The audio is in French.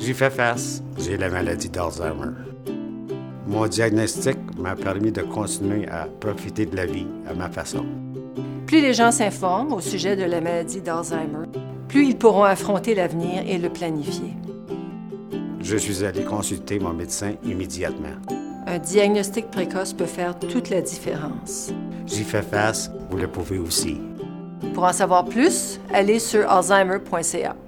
J'y fais face. J'ai la maladie d'Alzheimer. Mon diagnostic m'a permis de continuer à profiter de la vie à ma façon. Plus les gens s'informent au sujet de la maladie d'Alzheimer, plus ils pourront affronter l'avenir et le planifier. Je suis allé consulter mon médecin immédiatement. Un diagnostic précoce peut faire toute la différence. J'y fais face, vous le pouvez aussi. Pour en savoir plus, allez sur alzheimer.ca.